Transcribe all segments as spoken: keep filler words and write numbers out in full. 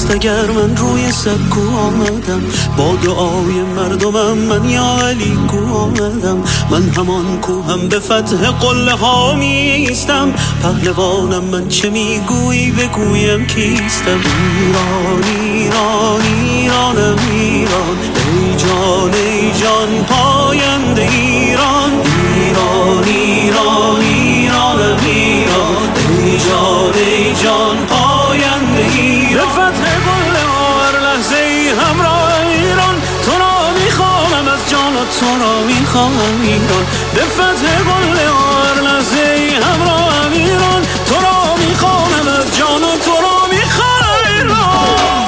است اگر من روی سکو آمدم، با دعای مردمم من یا علی کو آمدم. من همان کوهم به فتح قله ها میستم، پهلوانم من چه میگویی بگویم کیستم. ایران ایران ایرانم ایران، ای جان ای جان پاینده ایران. ایران ایران ایرانم ایران، ای جان ای جان پاینده ایران. به فتح قله ها هر لحظه ای همراه ایران، تو را میخوانم از جان و تو را میخوانم ایران. به فتح قله ها هر لحظه ای همراه ایران، تو را میخوانم از جان و تو را میخوانم ایران.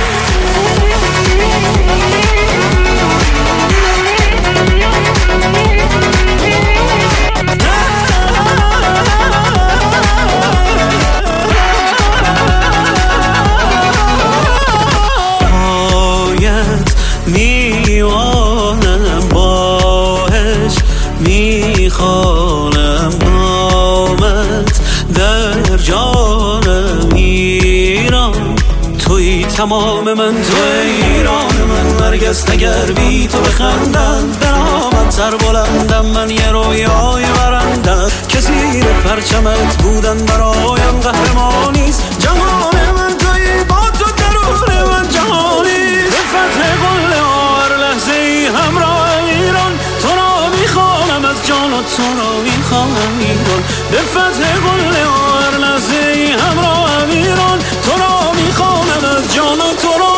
میوانم باش میخوانم نامت در جانم ایران. توی تمام من، توی ایران من، نرگس اگر بی تو بخندم، برامت سر بلندم من یه رویای برندم. که زیر پرچمت بودن برایم قهرمانیست، جهان من توی با تو درون من جهانیست. به فتح قله ها هر لحظه ای همراه ایران، تو را میخوانم از جان و تو را میخوانم ایران. به فتح قله ها هر لحظه ای همراه ایران، تو را میخوانم از جان و تو را